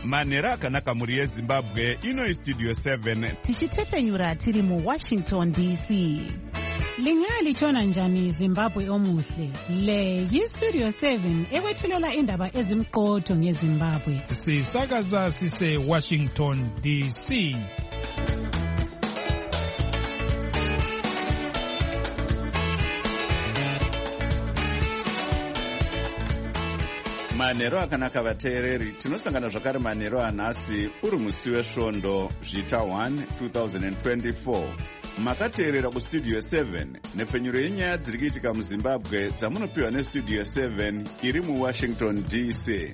manhero akanaka mhuri yezimbabwe. Ino Studio 7 tichitefenyura tiri muWashington DC. Lingalitshona njani Zimbabwe omuhle? Le yiStudio 7 ekwethulela indaba ezimqotho ngeZimbabwe. Sisakaza sise Washington DC. manhero akanaka vateereri, tinosangana zvakare manhero anhasi uri musi wesvondo zvita 1 2024. makateerera kustudio 7 nefenyuro yenyaya dziri kuitika muzimbabwe dzamunopiwa nestudio 7 iri muwashington DC.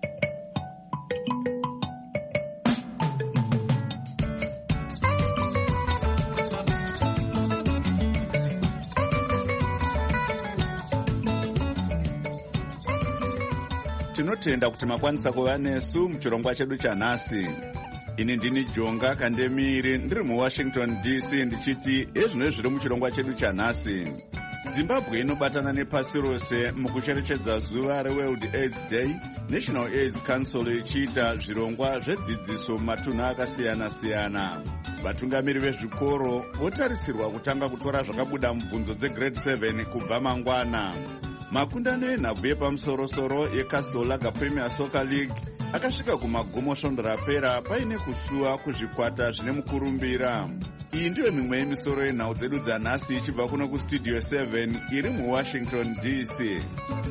tinotenda kuti makwanisa kuva nesu muchirongwa chedu chanhasi. Ini ndini Jonga Kandemiri ndiri muWashington DC ndichiti ezvino zviri muchirongwa chedu chanhasi. Zimbabwe inobatana nepasi rose mukucherechedza zuva reWorld AIDS Day, National AIDS Council ichiita zvirongwa zvedzidziso mumatunhu akasiyana-siyana. Vatungamiri vezvikoro votarisirwa kutanga kutora zvakabuda mubvunzo dzegrade 7 kubva mangwana. Makundano enhabvu yepamusoro-soro yeCastle Lager Premier Soccer League akasvika kumagumo svondo rapera paine kusuwa kuzvikwata zvine mukurumbira. Iyi ndiyo mimwe yemisoro yenhau dzedu dzanhasi ichibva kuno kustudio 7 iri muWashington DC.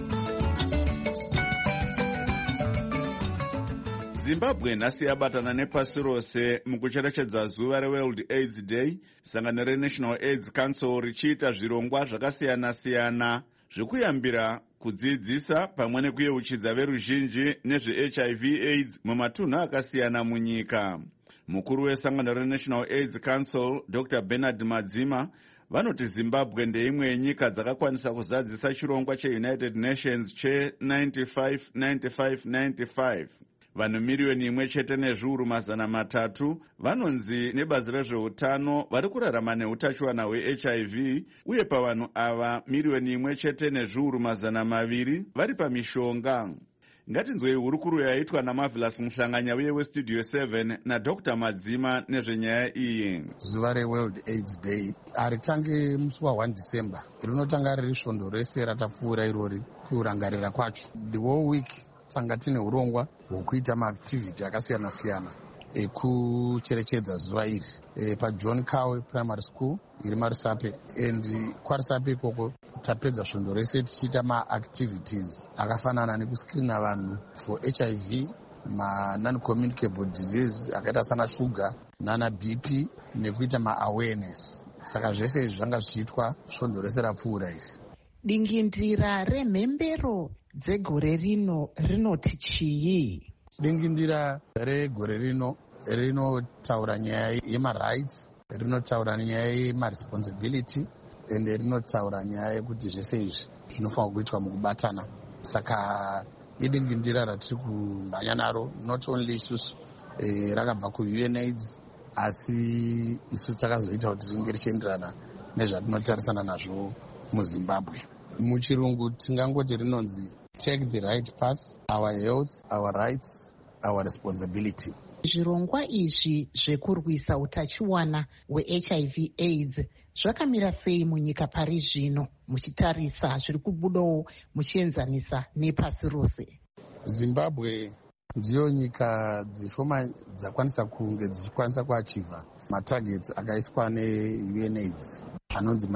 Zimbabwe nhasi yabatana nepasi rose mukucherechedza zuva reWorld AIDS Day, sangano reNational AIDS Council richiita zvirongwa zvakasiyana-siyana zvekuyambira kudzidzisa pamwe nekuyeuchidza veruzhinji nezveHIV AIDS mumatunhu akasiyana munyika. Mukuru wesangano reNational AIDS Council Dr. Bernard Madzima vanoti Zimbabwe ndeimwe yenyika dzakakwanisa kuzadzisa chirongwa cheUnited Nations che95-95-95. Vanhu miriyoni 1.3 vanonzi nebazi rezveutano vari kurarama neutachiwana hweHIV, uye pavanhu ava miriyoni 1.2 vari pamishonga. Ngatinzwei hurukuru yaitwa naMarvelous Muhlanganya uye weStudio 7 naDr. Madzima nezvenyaya iyi. Zuva reWorld AIDS Day haritange musi wa1 December, rinotanga riri svondo rese ratapfuura irori kurangarira kwacho. The whole week tanga tine urongwa hwokuita maactivity akasiyana-siyana ekucherechedza zuva iri paJohn Kawe Primary School iri Marisape. And kwaRisape ikoko tapedza svondo rese tichiita maactivities akafanana nekuscreena vanhu for HIV, non-communicable disease akaita sana shuga nana BP, nekuita maawareness. Saka zvese izvi zvanga zvichiitwa svondo rese rapfuura iri. Dingindira remhembero dzegore rino rinoti chii? Dingindira regore rino rinotaura nyaya yemarights, rinotaura nyaya yemaresponsibility, ende rinotaura nyaya yekuti zvese izvi zvinofanira kuitwa mukubatana. Saka idingindira ratiri kumhanya naro, not only isusu rakabva kuUNAIDS, asi isu takazoita kuti ringe richienderana nezvatinotarisana nazvo muZimbabwe. Muchirungu tingangoti rinonzi take the right path, our health, our rights, our responsibility. Zvirongwa izvi zvekurwisa utachiwana hweHIV AIDS zvakamira sei munyika pari zvino, muchitarisa zviri kubudawo muchienzanisa nepasi rose? Zimbabwe ndiyo nyika dzishoma dzakwanisa kunge dzichikwanisa kuachiva matargets akaiswa neUNAIDS anonzi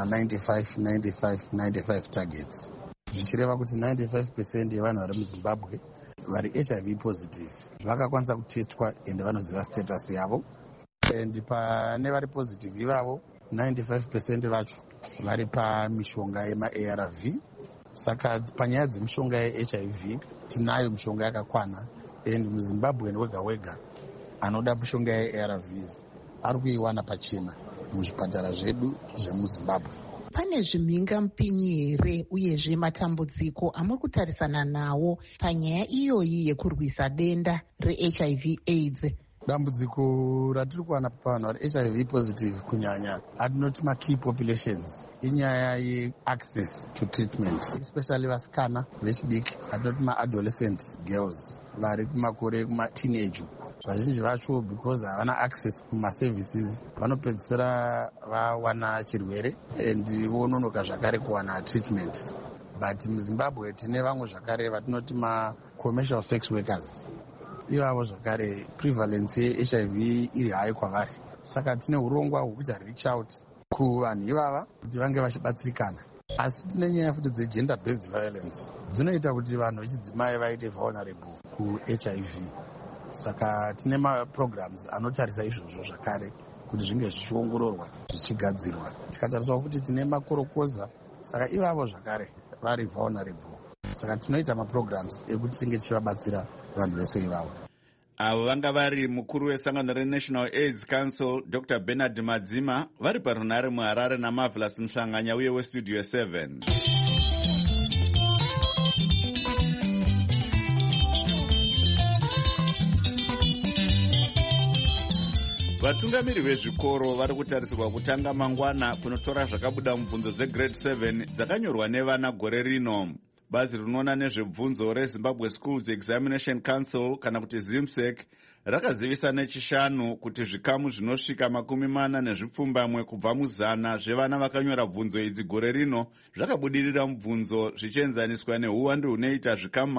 ma95-95-95 targets, zvichireva kuti 95% yevanhu vari muZimbabwe vari HIV positive vakakwanisa kutestwa ende vanoziva status yavo. And pane vari positive ivavo 95% vacho vari pamishonga yemaARV. Saka panyaya dzemishonga yeHIV tinayo mishonga yakakwana, and muZimbabwe wega anoda mishonga yeARVs ari kuiwana pachena muzvipatara zvedu zvemuZimbabwe. Pane zvimhingamupinyi here uyezve matambudziko amuri kutarisana nawo panyaya iyoyi yekurwisa denda reHIV AIDS? dambudziko ratiri kuwana pavanhu vari HIV positive kunyanya hatinoti makey populations inyaya yeaccess to treatment, especially vasikana vechidiki, hatinoti maadolescent girls vari kumakore kumateenage uku. Vazhinji vacho because havana access kumaservices vanopedzisira vawana chirwere and vononoka zvakare kuwana treatment. But muZimbabwe tine vamwe zvakare vatinoti ma-commercial sex workers, ivavo zvakare prevalence yeHIV iri hai kwavari. Saka tine urongwa hwekuita reach out kuvanhu ivava kuti vange vachibatsirikana. Asi tine nyaya futi dze-gender based violence dzinoita kuti vanhu vechidzimai vaite vulnerable kuHIV. Saka tine maprograms anotarisa izvozvo zvakare kuti zvinge zvichiongororwa zvichigadzirwa. Tikatarisawo futi tine makorokoza, saka ivavo zvakare vari vulnerable. Saka tinoita maprograms ekuti tinge tichivabatsira vanhu vese ivavo. Avo vanga vari mukuru wesangano reNational AIDS Council Dr. Bernard Madzima vari parunare muHarare naMarvelous Mhlanganya uye weStudio 7. Vatungamiri vezvikoro vari kutarisirwa kutanga mangwana kunotora zvakabuda mubvunzo dzegrade 7 dzakanyorwa nevana gore rino. Bazi rinoona nezvebvunzo reZimbabwe Schools Examination Council kana kuti ZIMSEC rakazivisa nechishanu kuti zvikamu zvinosvika 40 kubva mu100 zvevana vakanyora bvunzo idzi gore rino zvakabudirira mubvunzo zvichienzaniswa neuwandu hunoita zvikamu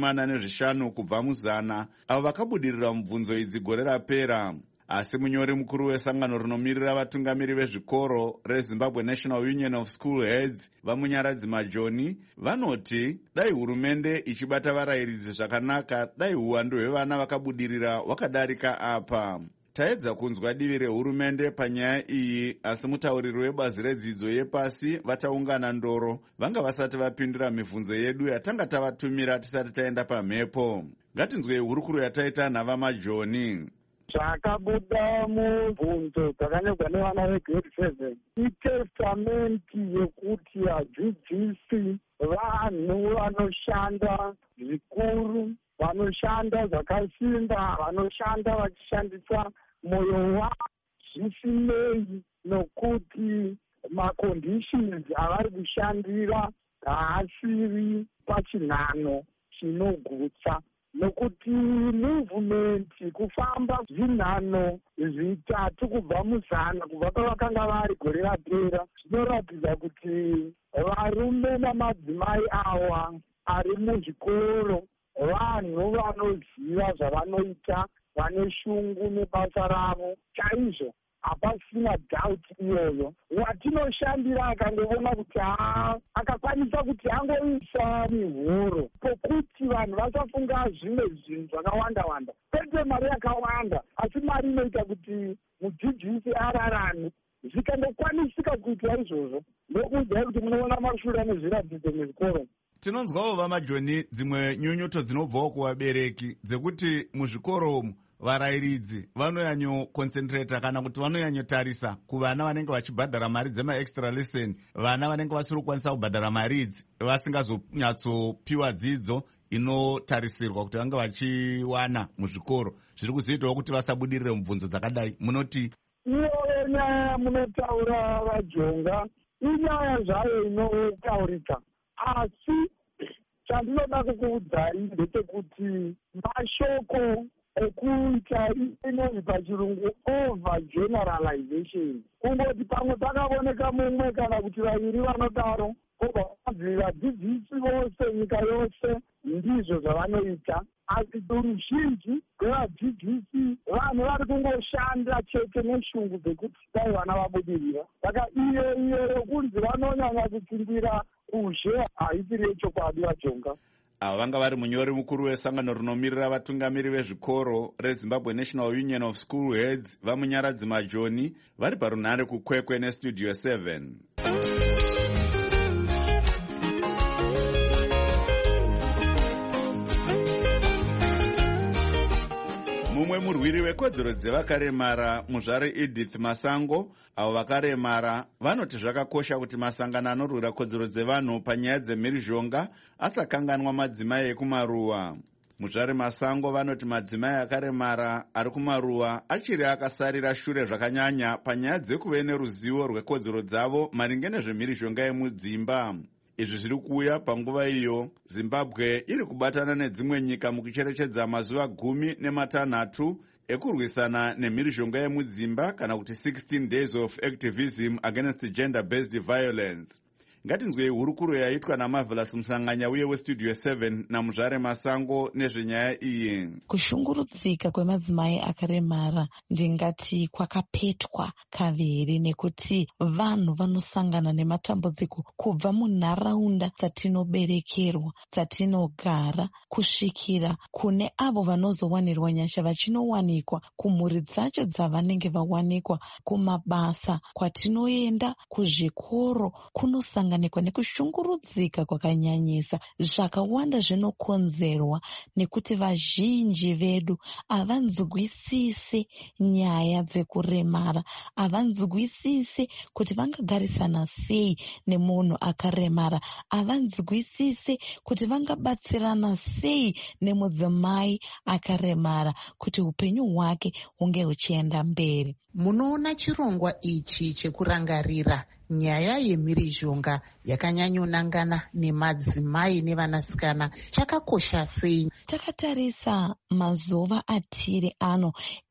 45 kubva mu100 avo vakabudirira mubvunzo idzi gore rapera. Asi munyori mukuru wesangano rinomirira vatungamiri vezvikoro reZimbabwe National Union of School Heads vamunyaradzi Majoni vanoti dai hurumende ichibata varayiridzi zvakanaka dai uwandu hwevana vakabudirira hwakadarika apa. Taedza kunzwa divi rehurumende panyaya iyi, asi mutauriri webazi redzidzo yepasi vataungana ndoro vanga vasati vapindura mibvunzo yedu yatanga tavatumira tisati taenda pamhepo. Ngatinzwei hurukuro yataita nhava Majoni. Zvakabuda mubvunzo dzakanyorwa nevana vegrade 7 itestamenti yekuti vadzidzisi vanhu vanoshanda zvikuru, vanoshanda zvakasimba, vanoshanda vachishandisa mwoyo wavo zvisinei nokuti maconditions avari kushandira haasiri pachinhano chinogutsa. Nokuti movement kufamba zvinhano zvitatu kubva mu100 kubva pavakanga vari gore rapera zvinoratidza kuti varume namadzimai awa ari muzvikoro vanhu vanoziva zvavanoita, vane shungu nebasa ravo chaizvo. Hapasina doubt iyoyo. Watinoshandira akangoona kuti akakwanisa kuti angoisa mihoro pokuti vanhu vasafunga zvimwe zvinhu zvakawanda-wanda. Kwete mari yakawanda, asi mari inoita kuti mudzidzisi ararame. Zvikangokwanisika kuitwa izvozvo, ndokuudza kuti munoona mashure nezviratidzo muzvikoro. Tinonzwawo vaMajoni dzimwe nyunyuto dzinobvawo kuvabereki dzekuti muzvikoro umu varayiridzi vanoyanyoconcentrata kana kuti vanoyanyotarisa kuvana vanenge vachibhadhara mari dzemaextra lesson, vana vanenge vasiri kukwanisa kubhadhara mari idzi vasingazonyatsopiwa dzidzo inotarisirwa kuti vange vachiwana muzvikoro. Zviri kuzoitawo kuti vasabudirire mubvunzo dzakadai. Munoti iyoyo nyaya munotaura vaJonga inyaya zvayo inotaurika, asi chandinoda kukuudzai ndechekuti mashoko ekuita inonzi pachirungu over generalization, kungoti pamwe pakaoneka mumwe kana kuti vaviri vanodaro obva vanzi vadzidzisi vose nyika yose ndizvo zvavanoita. Asi ruzhinji rwevadzidzisi vanhu vari kungoshanda chete neshungu dzekuti dai vana vabudirira. Saka iyo yokunzi vanonyanya kutsimbira uzhe haisiri yechokwadi vaJonga. Ava vanga vari munyori mukuru wesangano rinomirira vatungamiri vezvikoro reZimbabwe National Union of School Heads vamunyaradzi Majoni vari parunare kukwekwe neStudio 7. Mumwe murwiri wekodzero dzevakaremara muzvare Edith Masango, avo vakaremara vanoti zvakakosha kuti masangano anorwira kodzero dzevanhu panyaya dzemhirizhonga asakanganwa madzimai ekumaruwa. Muzvare Masango vanoti madzimai akaremara ari kumaruwa achiri akasarira shure zvakanyanya panyaya dzekuve neruzivo rwekodzero dzavo maringe nezvemhirizhonga yemudzimba. Izvi zviri kuuya panguva iyo Zimbabwe iri kubatana nedzimwe nyika mukucherechedza mazuva 16 ekurwisana nemhirizhonga yemudzimba kana kuti 16 days of activism against gender-based violence. Ngatinzwei hurukuro yaitwa naMarvelous Mhlanganya uye weStudio 7 naMuzvare Masango nezvenyaya iyi. Kushungurudzika kwemadzimai akaremara ndingati kwakapetwa kaviri, nekuti vanhu vanosangana nematambudziko kubva munharaunda dzatinoberekerwa, dzatinogara, kusvikira kune avo vanozowanirwa nyasha vachinowanikwa kumhuri dzacho dzavanenge vawanikwa, kumabasa kwatinoenda, kuzvikoro, kunosangana nekushungurudzika kwakanyanyisa. Zvakawanda zvinokonzerwa nekuti vazhinji vedu havanzwisise nyaya dzekuremara, havanzwisise kuti vangagarisana sei nemunhu akaremara, havanzwisise kuti vangabatsirana sei nemudzimai akaremara kuti upenyu hwake hunge huchienda mberi. Munoona chirongwa ichi chekurangarira nyaya yemhirizhonga yakanyanyonangana nemadzimai nevanasikana chakakosha sei? Takatarisa mazuva atiri ano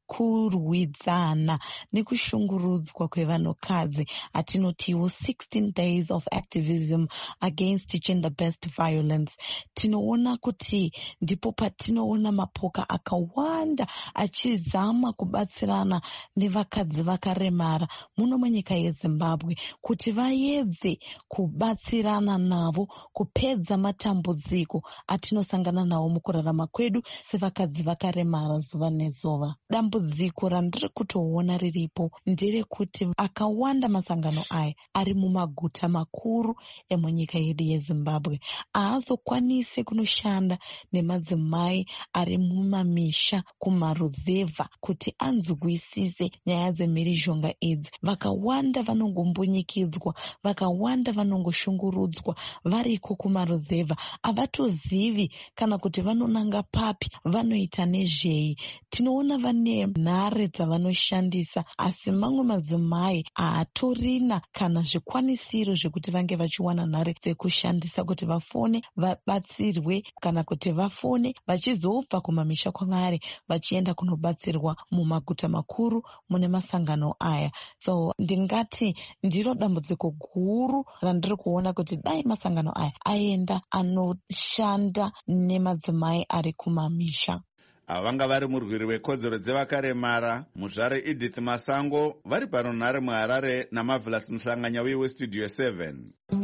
kurwidzana nekushungurudzwa kwevanhukadzi atinotiwo 16 days of activism against gender-based violence. Tinoona kuti ndipo patinoona mapoka akawanda achizama kubatsirana nevakadzi vakaremara muno munyika yeZimbabwe kuti vaedze kubatsirana navo kupedza matambudziko atinosangana nawo mukurarama kwedu sevakadzi vakaremara zuva nezuva. Dambudziko randiri kutoona riripo nderekuti akawanda masangano aya ari mumaguta makuru emunyika yedu yeZimbabwe haazokwanisi kunoshanda nemadzimai ari mumamisha kumaruzevha kuti anzwisise nyaya dzemhirizhonga idzi. Vakawanda vanongombunyikidzwa, vakawanda vanongoshungurudzwa variko kumaruzevha, havatozivi kana kuti vanonanga papi, vanoita nezvei. Tinoona vane nhare dzavanoshandisa, asi mamwe madzimai haatorina kana zvikwanisiro zvekuti vange vachiwana nhare dzekushandisa kuti vafone vabatsirwe kana kuti vafone vachizobva kumamisha kwavari vachienda kunobatsirwa mumaguta makuru mune masangano aya. So ndingati ndiro dambudziko guru randiri kuona kuti dai masangano aya aenda anoshanda nemadzimai ari kumamisha. Vanga vari murwiri wekodzero dzevakaremara Muzvare Edith Masango vari panonhare muHarare naMarvelous Mhlanganya uye weStudio 7.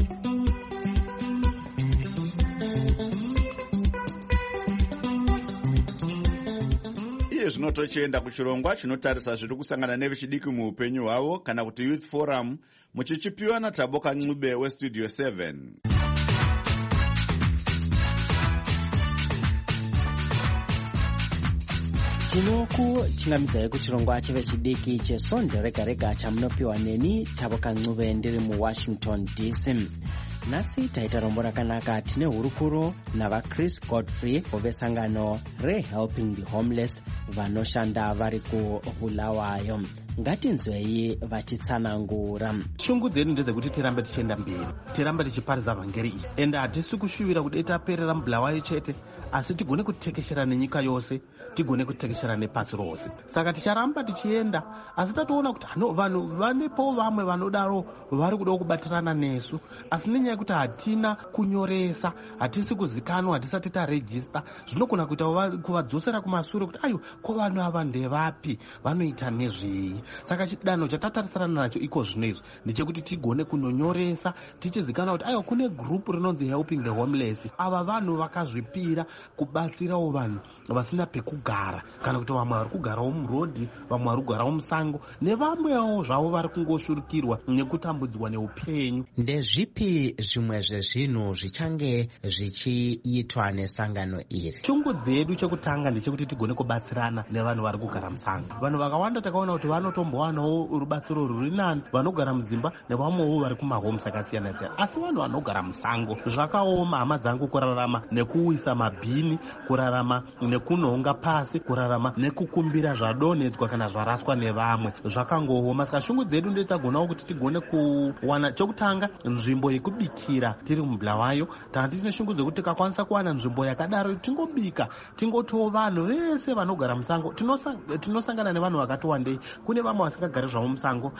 Iye zvino tochienda kuchirongwa chinotarisa zviri kusangana nevechidiki muupenyu hwavo kana kuti Youth Forum muchichipiwa naTaboka Ncube weStudio 7. Tinokuchingamidzai kuchirongwa chevechidiki chesonde rega rega chamunopiwa neni Taboka Ncube ndiri muWashington DC. Nhasi taita rombo rakanaka. Tine hurukuro navaChris Godfrey vesangano reHelping the Homeless vanoshanda vari kuBulawayo. Ngatinzwei vachitsanangura. Shungu dzedu ndedzekuti tirambe tichienda mberi, tirambe tichiparidza vhangeri iyi, ende hatisi kushuvira kuti taperera muBulawayo chete, asi tigone kutekeshera nenyika yose, tigone kutekeshera nepasi rose. Saka ticharamba tichienda, asi tatoona kuti vanhu vanepo vamwe vanodaro vari kuda kubatirana nesu, asi nenyaya yekuti hatina kunyoresa, hatisi kuzikanwa, hatisati tarejista, zvinogona kuita kuvadzosera kumashure kuti ayo ko vanhu ava ndevapi, vanoita nezvei. Saka chidanho chatatarisana nacho iko zvino izvi ndechekuti tigone kunonyoresa tichizikana kuti ayo kune gurupu rinonzi Helping the Homeless. Ava vanhu vakazvipira kubatsirawo vanhu vasina pekugara, kana kuti vamwe vari kugarawo murodhi, vamwe vari kugarawo musango, nevamwewo zvavo vari kungoshurukirwa nekutambudzwa neupenyu. Ndezvipi zvimwe zvezvinhu zvichange zvichiitwa nesangano iri? Shungu dzedu chekutanga ndechekuti tigone kubatsirana nevanhu vari kugara musango. Vanhu vakawanda takaona kuti vanotombowanawo rubatsiro rwuri nani, vanogara mudzimba nevamwewo vari kumahomes akasiyana siyana. Asi vanhu vanogara musango zvakaoma, hama dzangu, kurarama nekuwisa mabhini, kurarama nekunhonga pasi, kurarama nekukumbira zvadonhedzwa kana zvaraswa nevamwe, zvakangooma. Saka shungu dzedu ndetagonawo kuti tigone kuwana chokutanga nzvimbo yekubikira tiri muBulawayo. Tanga tisine shungu dzekuti tikakwanisa kuwana nzvimbo yakadaro tingobika, tingotiwo vanhu vese vanogara musango. Tinosangana nevanhu vakati wandei. Kune vamwe vasingagari zvavo musango,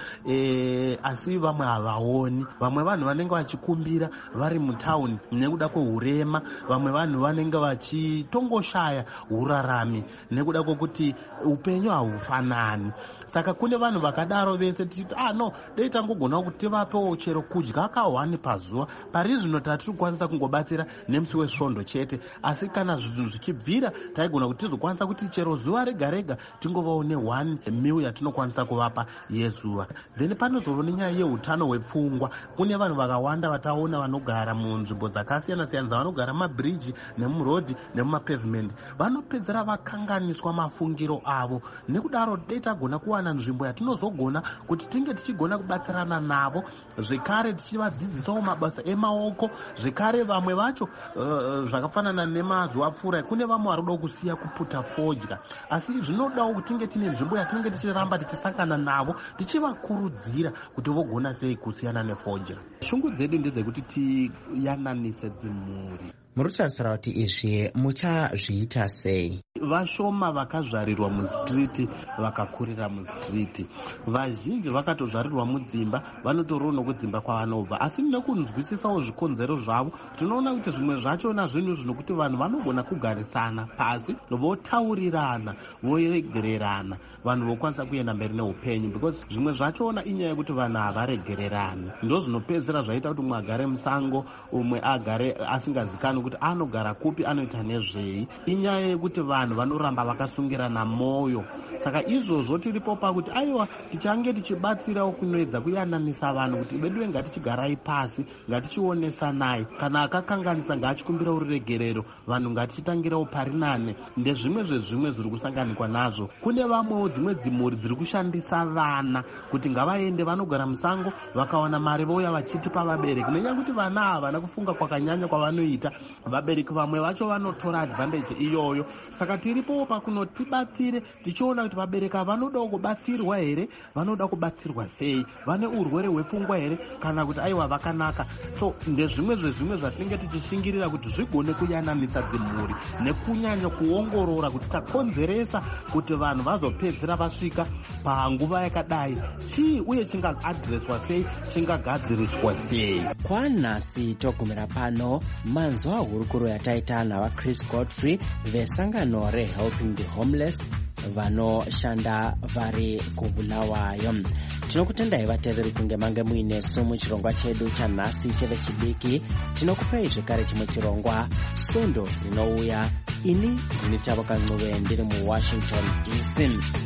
asi vamwe havaoni. Vamwe vanhu vanenge vachikumbira vari mutauni nekuda kwehurema. Vamwe vanhu vanenge vachitongoshaya urarami nekuda kwokuti upenyu hahufanani. Saka kune vanhu vakadaro vese tichiti no, dei tangogonawo kuti tivapewo chero kudya ka1 pazuva. Pari zvino tatiri kukwanisa kungobatsira nemusi wesvondo chete, asi kana zvinhu zvichibvira taigona kuti tizokwanisa kuti chero zuva rega rega tingovawo ne1 meal yatinokwanisa kuvapa yezuva. Then panozovo nenyaya yeutano hwepfungwa. Kune vanhu vakawanda vataona vanogara munzvimbo dzakasiyana siyana, vanogara mumabhiriji nemurodhi nemumapavement, vanopedzera vakanganiswa mafungiro avo. Nekudaro dei tagona kuwana nzvimbo yatinozogona kuti tinge tichigona kubatsirana navo, zvekare tichivadzidzisawo mabasa emaoko. Zvekare vamwe vacho zvakafanana nemazuva apfuura, kune vamwe vari kuda kusiya kuputa fodya, asi zvinodawo kuti tinge tine nzvimbo yatinenge tichiramba tichisangana navo tichivakurudzira kuti vogona sei kusiyana nefodya. Shungu dzedu ndedzekuti tiyananise dzimhuri. Muri kutarisira kuti izvi muchazviita sei? Vashoma vakazvarirwa mustriti vakakurira mustriti, vazhinji vakatozvarirwa mudzimba, vanotoriwo nokudzimba kwavanobva. Asi nekunzwisisawo zvikonzero zvavo, tinoona kuti zvimwe zvachona zvinhu zvinokuti vanhu vanogona kugarisana pasi votaurirana, voregererana, vanhu vokwanisa kuenda mberi neupenyu, because zvimwe zvachona inyaya yekuti vanhu havaregererani. Ndo zvinopedzera zvaita kuti umwe agare musango, umwe agare asingazikani kuti anogara kupi, anoita nezvei. Inyaya yekuti vanhu vanoramba vakasungirana mwoyo. Saka izvozvo tiripo pakuti aiwa tichange tichibatsirawo kunoedza kuyananisa vanhu kuti vedu ngatichigarai pasi, ngatichionesanai. Kana akakanganisa ngaachikumbira uregerero, vanhu ngatichitangirawo pari nane. Ndezvimwe zvezvimwe zviri kusanganikwa nazvo. Kune vamwewo dzimwe dzimhuri dziri kushandisa vana kuti ngavaende vanogara musango, vakawana mari vouya vachitipa vabereki. Nenyaya kuti vana havana kufunga kwakanyanya kwavanoita, vabereki vamwe vacho vanotora advantage iyoyo. Saka tiripo pakunotibatsire tichiona kuti vabereki vanoda kubatsirwa here, vanoda kubatsirwa sei, vane urwere hwepfungwa here, kana kuti aiwa vakanaka. So ndezvimwe zvezvimwe zvatinenge tichishingirira kuti zvigone kuyananisa dzimhuri nekunyanya kuongorora kuti takonzeresa kuti vanhu vazopedzera vasvika panguva yakadai chii, uye chingaadhireswa sei, chingagadziriswa sei. Kwanhasi togumira pano manzwa hurukuro yataita navaChris Godfrey vesangano reHelping the Homeless vanoshanda vari kuBulawayo. Tinokutendai vateereri kunge mange muinesu muchirongwa chedu chanhasi chevechidiki. Tinokupei zvekare chimwe chirongwa Svondo rinouya. Ini ndini Chavo Kancuve ndiri muWashington DC.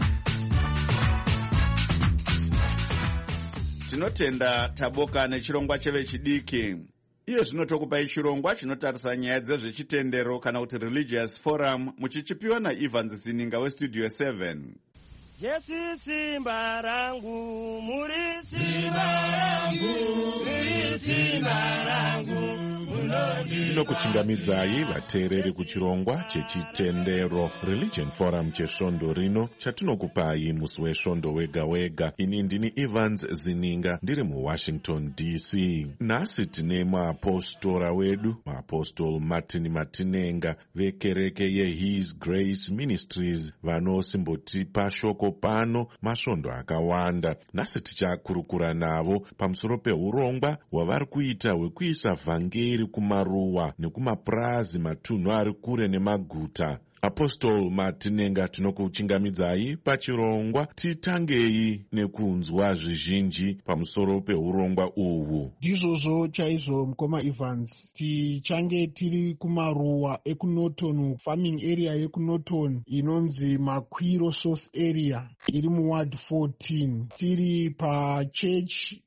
Tinotenda taboka nechirongwa chevechidiki. Iye zvino tokupai chirongwa chinotarisa nyaya dzezvechitendero kana kuti Religious Forum, muchichipiwa naEvans Sininga weStudio 7. Jesu simba rangu, muri simba rangu, muri simba rangu. Inokuchingamidzai vateereri kuchirongwa chechitendero Religion Forum chesvondo rino chatinokupai musi wesvondo wega wega. Ini ndini Evans Zininga ndiri muWashington DC. Nhasi tine maapostora wedu, maapostol Martin Matinenga vekereke yeHis Grace Ministries vanosimbotipa shoko pano masvondo akawanda. Nhasi tichakurukura navo pamusoro peurongwa hwavari kuita hwekuisa vhangeri kumaruwa nekumapurazi matunhu ari kure nemaguta. Apostol Matinenga, tinokuchingamidzai pachirongwa. Titangei nekunzwa zvizhinji pamusoro peurongwa uhwu. Ndizvozvo chaizvo mukoma Evans, tichange tiri kumaruwa ekuNorton, farming area yekuNorton inonzi Makwiro Source area iri muward 14. Tiri pachurch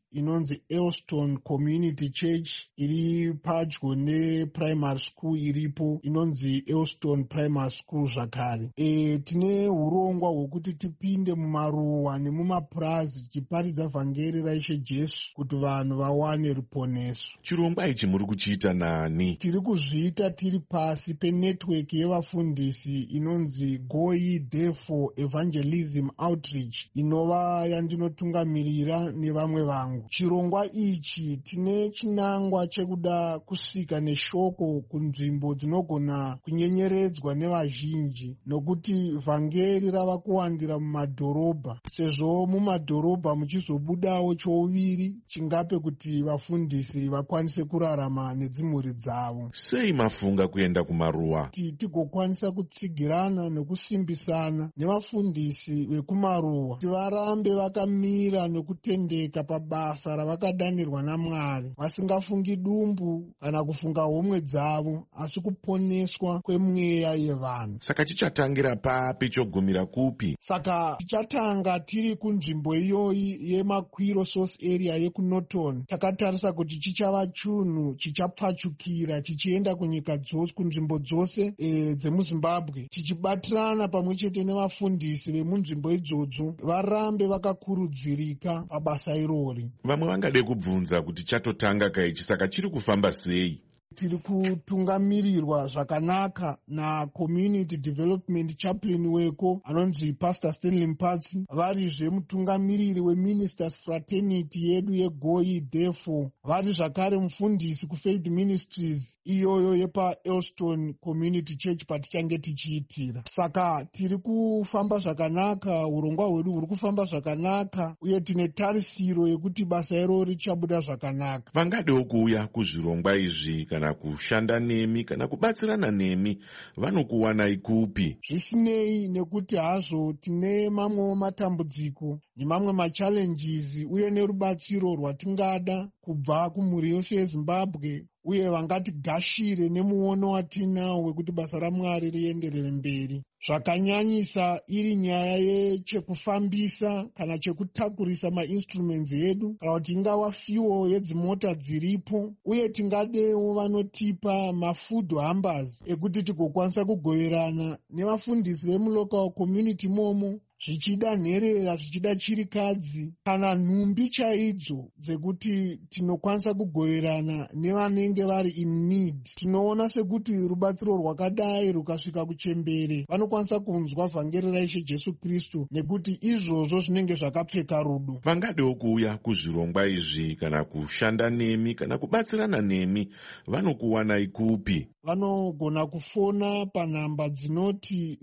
inonzi Elston Community Church iri padyo neprimary school iripo inonzi Elston Primary School zvakare. Tine urongwa hwekuti tipinde mumaruwa nemumapurazi tichiparidza vhangeri raIshe Jesu kuti vanhu vawane ruponeso. Chirongwa ichi muri kuchiita nani? Tiri kuzviita tiri pasi penetwork yevafundisi inonzi Go Ye Therefore Evangelism Outreach inova yandinotungamirira nevamwe vangu. Chirongwa ichi tine chinangwa chekuda kusvika neshoko kunzvimbo dzinogona kunyenyeredzwa nevazhinji, nokuti vhangeri rava kuwandira mumadhorobha, sezvo mumadhorobha muchizobudawo chouviri chingape kuti vafundisi vakwanise kurarama nedzimhuri dzavo. Sei mafunga kuenda kumaruwa? Tigokwanisa kutsigirana nekusimbisana nevafundisi vekumaruwa kuti varambe vakamira nokutendeka pabasa ravakadanirwa naMwari, vasingafungi dumbu kana kufunga homwe dzavo, asi kuponeswa kwemweya yevanhu. Saka tichatangira papi chogumira kupi? Saka tichatanga tiri kunzvimbo iyoyi yeMakwiro Source Area yekuNorton. Takatarisa kuti chichava chunhu chichapfachukira chichienda kunyika dzose, kunzvimbo dzose dzemuZimbabwe, tichibatirana pamwe chete nevafundisi vemunzvimbo idzodzo varambe vakakurudzirika pabasa irori. Vamwe vangade kubvunza kuti chatotanga kaichi, saka chiri kufamba sei? Tiri kutungamirirwa zvakanaka naCommunity Development Chaplain weko anonzi Pastor Stanley Mpatsi, varizve mutungamiriri weMinisters Fraternity yedu yeGo Ye Therefore, vari zvakare mufundisi kuFaith Ministries iyoyo yepa Elston Community Church patichange tichiitira. Saka tiri kufamba zvakanaka, urongwa hwedu huri kufamba zvakanaka, uye tine tarisiro yekuti basa iro richabuda zvakanaka. Vangadewo kuuya kuzvirongwa izvi kana kushanda nemi kana kubatsirana nemi, vanokuwanai kupi? Zvisinei nekuti hazvo tine mamwewo matambudziko nemamwe machallenges uye nerubatsiro rwatingada kubva kumhuri yose yeZimbabwe, uye vangatigashire nemuono watinawo wekuti basa raMwari rienderere mberi. Zvakanyanyisa iri nyaya yechekufambisa kana chekutakurisa mainstruments edu, kana kuti ingava fuel yedzimota dziripo, uye tingadewo vanotipa mafood hampers ekuti tigokwanisa kugoverana nevafundisi vemulocal community momo, zvichida nherera, zvichida chirikadzi kana nhumbi chaidzo dzekuti tinokwanisa kugoverana nevanenge vari in need. Tinoona sekuti rubatsiro rwakadai rukasvika kuchembere vanokwanisa kunzwa vhangeri raIshe Jesu Kristu, nekuti izvozvo zvinenge zvakapfeka rudo. Vangadewo kuuya kuzvirongwa izvi kana kushanda nemi kana kubatsirana nemi, vanokuwanai kupi? Vanogona kufona panhamba dzinoti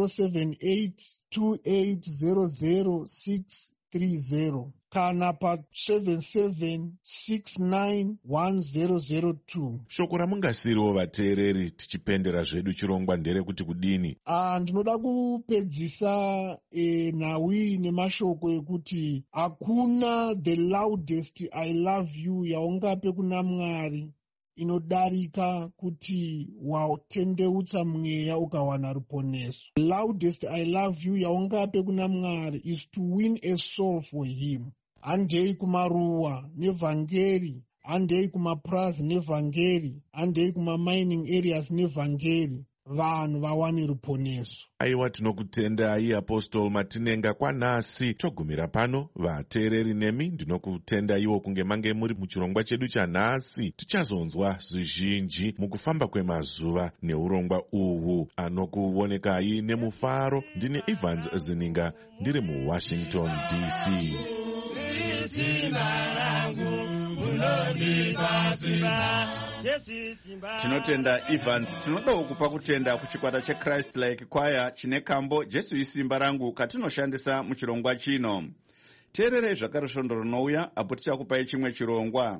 07828000630 kana pa77691002. Shoko ramungasiriwo vateereri tichipendera zvedu chirongwa nderekuti kudini? Ndinoda kupedzisa nhau nemashoko ekuti hakuna the loudest I love you yaungape kuna Mwari inodarika kuti watendeutsa mweya ukawana ruponeso. Loudest I love you yaungape kuna Mwari is to win a soul for him. Handei kumaruwa nevhangeri, handei kumapurazi nevhangeri, handei kumamining areas nevhangeri, vanhu vawane ruponeso. Aiwa, tinokutendai Apostle Matinenga kwanhasi. Togumira pano vateereri nemi, ndinokutendaiwo kunge mange muri muchirongwa chedu chanhasi. Tichazonzwa zvizhinji mukufamba kwemazuva neurongwa uhu. Anokuonekai nemufaro ndini Evans Zininga, ndiri muWashington DC. Tinotenda Evans. Tinodawo kupa kutenda kuchikwata cheChrist Like Choir chine kambo Jesu isimba rangu katinoshandisa muchirongwa chino. Teererei zvakare svondo rinouya apo tichakupai chimwe chirongwa.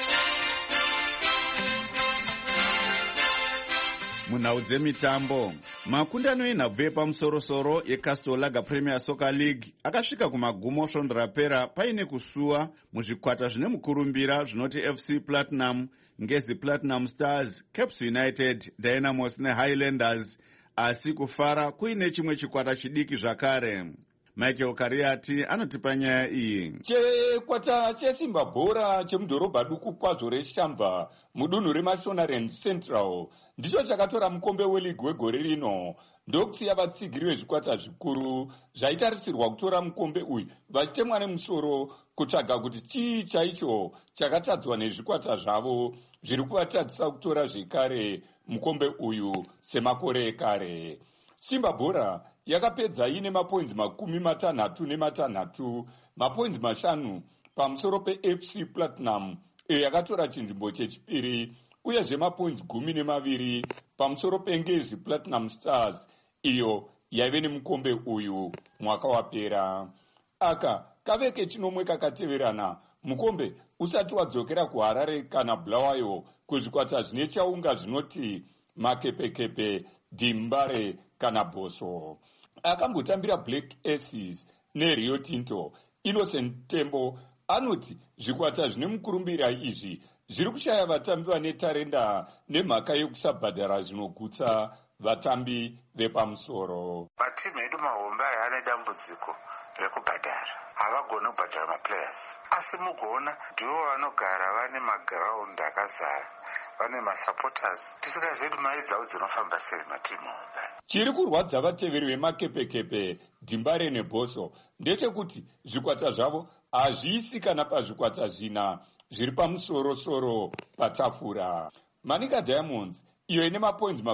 Munhau dzemitambo, makundano enhabvu yepamusoro-soro yeCastle Lager Premier Soccer League akasvika kumagumo svondo rapera paine kusuwa muzvikwata zvine mukurumbira zvinoti FC Platinum, Ngezi Platinum Stars, Caps United, Dynamos neHighlanders, asi kufara kuine chimwe chikwata chidiki zvakare. Michael Kariati anotipa nyaya iyi. Chikwata chesimba bhora chemudhorobha duku kwazvo reShamva mudunhu reMashonaland Central ndicho chakatora mukombe weligi wegore rino, ndokusiya vatsigiri vezvikwata zvikuru zvaitarisirwa kutora mukombe uyu vachitemwa nemusoro kutsvaga kuti chii chaicho chakatadzwa nezvikwata zvavo zviri kuvatadzisa kutora zvekare mukombe uyu semakore ekare. Simba bhora yakapedza ine mapoinzi 56, mapoinzi 5 pamusoro peFC Platinum iyo yakatora chinzvimbo chechipiri, uyezve mapoinzi 12 pamusoro peNgezi Platinum Stars iyo yaive nemukombe uyu mwaka wapera. Aka kave kechinomwe kakateverana mukombe usati wadzokera kuHarare kana Bulawayo kuzvikwata zvine chaunga zvinoti Makepekepe, Dimbare kana Boso. Akambotambira Black Aces neRio Tinto, Innocent Tembo anoti zvikwata zvine mukurumbira izvi zviri kushaya vatambi vane tarenda nemhaka yekusabhadhara zvinogutsa vatambi vepamusoro. Matimu edu mahombe aya ane dambudziko rekubhadhara, havagoni kubhadhara maplayers, asi mugoona ndivo vanogara vane magiraundi akazara, vane masupporters, tisingazivi kuti mari dzavo dzinofamba sei matimu hombe. Chiri kurwadza vateveri veMakepekepe, Dimbare neBoso ndechekuti zvikwata zvavo hazviisi kana pazvikwata zvina zviri pamusoro-soro patafura. Manika Diamonds iyo ine mapoinzi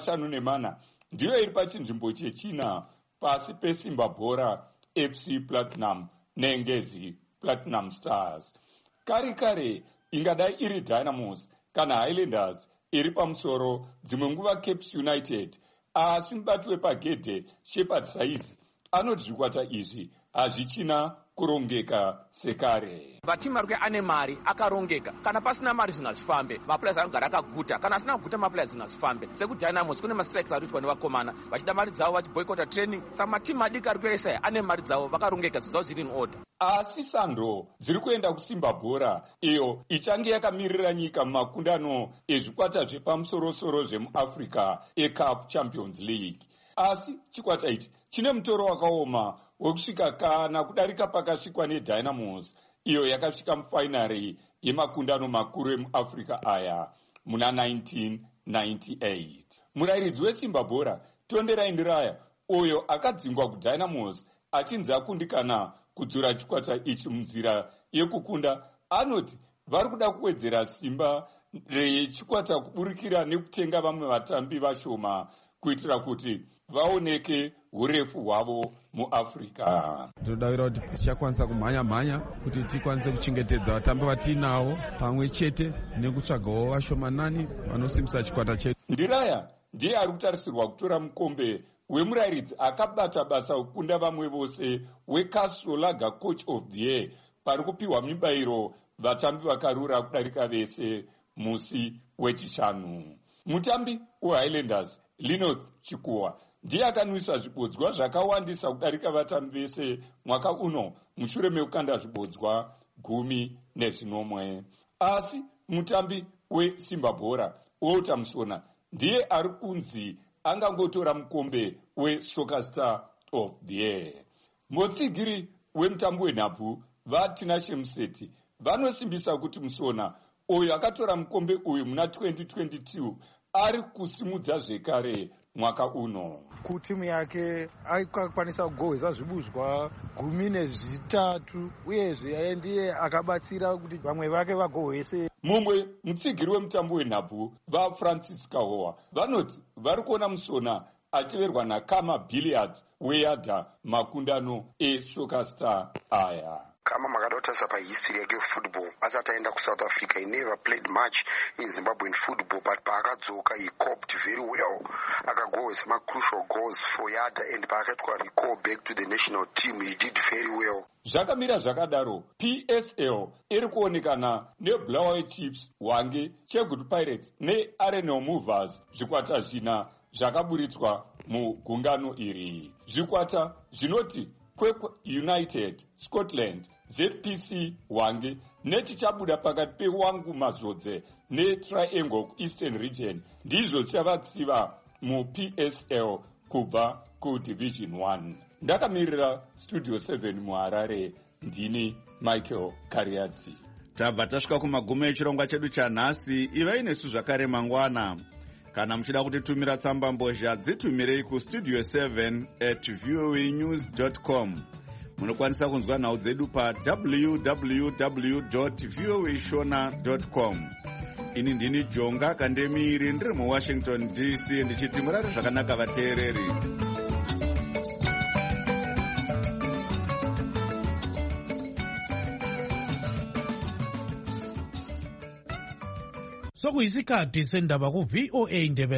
54 ndiyo iri pachinzvimbo chechina pasi peSimba bhora, FC Platinum neNgezi Platinum Stars. Kare ingadai iri Dynamos kana Highlanders iri pamusoro, dzimwe nguva Cape United, asi mubati wepagedhe Shepherd Saizi anoti zvikwata izvi hazvichina kurongeka sekare. Matimu ari ane mari akarongeka, kana pasina mari zvinhu hazvifambe, maplayers anogara akaguta, kana asina kuguta maplayers zvinhu hazvifambe. Sekudynamos kune mastrikes ari kuitwa nevakomana vachida mari dzavo vachiboycota training, saka matimu madiki ari kuesa ane mari dzavo vakarongeka, zvinhu zvavo zviri in order. Asi Sandro dziri kuenda kusimba bhora iyo ichange yakamirira nyika mumakundano ezvikwata zvepamusoro-soro zvemuAfrica eCAF Champions League. Asi chikwata ichi chine mutoro wakaoma wekusvika kana kudarika pakasvikwa neDynamos iyo yakasvika mufainari yemakundano makuru emuAfrica aya muna 1998. Murairidzi wesimba bhora Tonderai Ndiraya uyo akadzingwa kuDynamos achinzi akundikana kudzura chikwata ichi munzira yekukunda anoti vari kuda kuwedzera simba rechikwata kuburikira nekutenga vamwe vatambi vashoma kuitira kuti vaoneke urefu hwavo muAfrica. Tinodavira kuti tichakwanisa kumhanya kuti tikwanise kuchengetedza vatambi vatinavo pamwe chete nekutsvagawo vashomanani vanosimbisa chikwata chetu. Ndiraya ndiye ari kutarisirwa kutora mukombe wemurairidzi akabata basa kukunda vamwe vose weCastrolaga Coach of the Year pari kupiwa mibairo vatambi vakarura kudarika vese musi wechishanu. Mutambi weHighlanders Linoth Chikuwa ndiye akanwisa zvibodzwa zvakawandisa kudarika vatambi vese mwaka uno mushure mekukanda zvibodzwa 10. Asi mutambi wesimba bhora Walter Musona ndiye ari kunzi angangotora mukombe weSoccer Star of the Year. Mutsigiri wemutambo wenhabvu vaTina Shemuseti vanosimbisa kuti Musona uyo akatora mukombe uyu muna 2022 ari kusimudza zvekare mwaka uno. Kutimu yake akakwanisa kugohwesa zvibudzwa 13 uyezve ndiye akabatsira kuti vamwe vake vagohwese. Mumwe mutsigiri wemutambo wenhabvu vaFrancis Kahowa vanoti vari kuona Musona ateverwa naKama Billiards weYadha makundano eSoccer Star aya. Kama makada kutarisa pahistory yake football asati aenda kuSouth Africa, he never played much in Zimbabwean football, but paakadzoka he coped very well, akagoal some crucial goals for Yadha, and paakatwa recall back to the national team he did very well. Zvakamira zvakadaro PSL iri kuonekana neBulawayo Chiefs, Hwange, Chegutu Pirates neArenal Movers zvikwata zvina zvakaburitswa mugungano iri. Zvikwata zvinoti Quake United, Scotland, ZPC Hwange nechichabuda pakati peWangu Mazodze neTriangle Eastern Region ndizvo chavatsiva muPSL kubva kuDivision 1. ndakamirira studio 7 muharare ndini Michael Kariadzi. Tabva tasvika kumagumo echirongwa chedu chanhasi. Ivai nesu zvakare mangwana. Kana muchida kutitumira tsamba mbozha, dzitumirei kustudio 7@voanews.com. Munokwanisa kunzwa nhau dzedu pa www.voashona.com. Ini ndini Jonga Kandemiri, ndiri muWashington DC, ndichiti murare zvakanaka vateereri. Sokuyisikhathi sendaba ku VOA Ndebele.